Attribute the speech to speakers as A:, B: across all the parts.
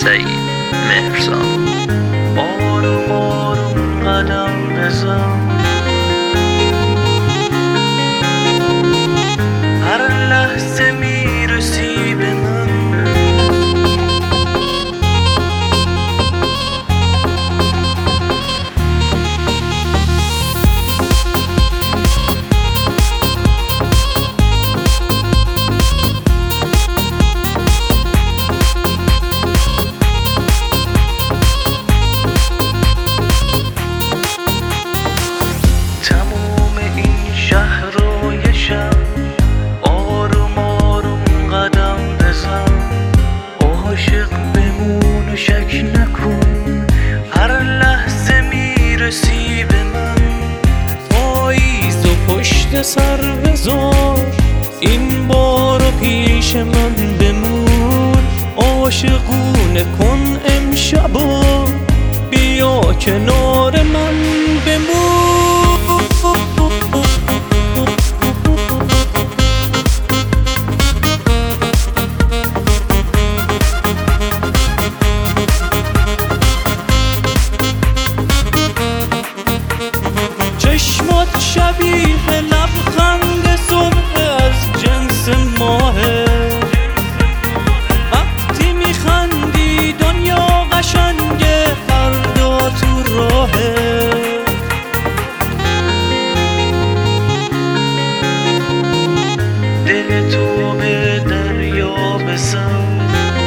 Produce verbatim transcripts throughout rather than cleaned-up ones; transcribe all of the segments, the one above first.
A: سعید مهرزاد.
B: آروم آروم قدم بزن، هر لحظه میرسی به من. تموم این شهر رو یه شب آروم آروم قدم بزن، عاشق بمون و شک نکن، هر لحظه میرسی به من. پاییز و پشت سر بذار، این بارو پیش من بمون. عاشقونه کن امشبا، بیا کنار من بمون. چشمات شبیه لبخند صبح از جنس ماهه، وقتی میخندی دنیا قشنگه، فردا تو راهه. دل تو به دریا بزن،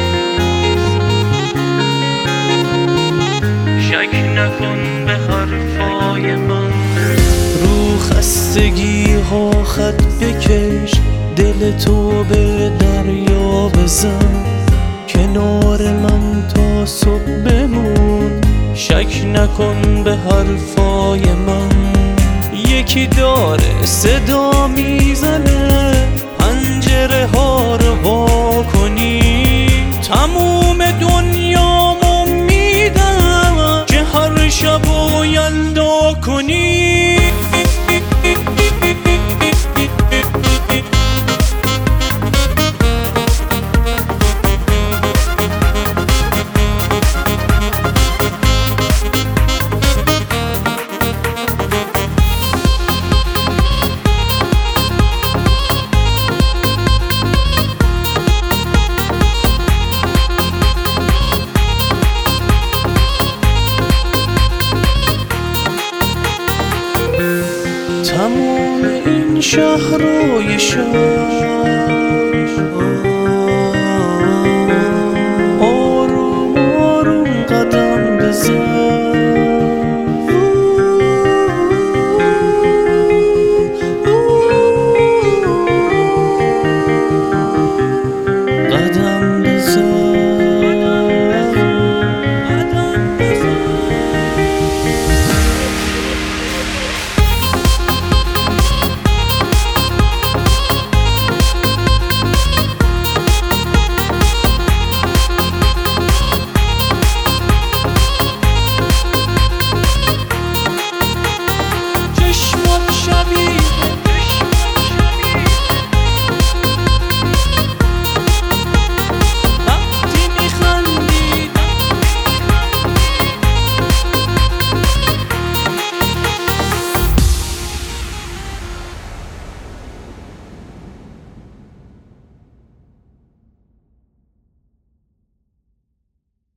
B: شک نکن به حرفای من. رو خستگی ها خط بکش، دل تو به دریا بزن، کنار من تا صبح بمون. شک نکن به حرفای من. یکی داره صدا میزنه، پنجره ها رو وا کنی. تموم دنیامو میدم که هر شب و یلدا کنی. تموم این شهر و یه شب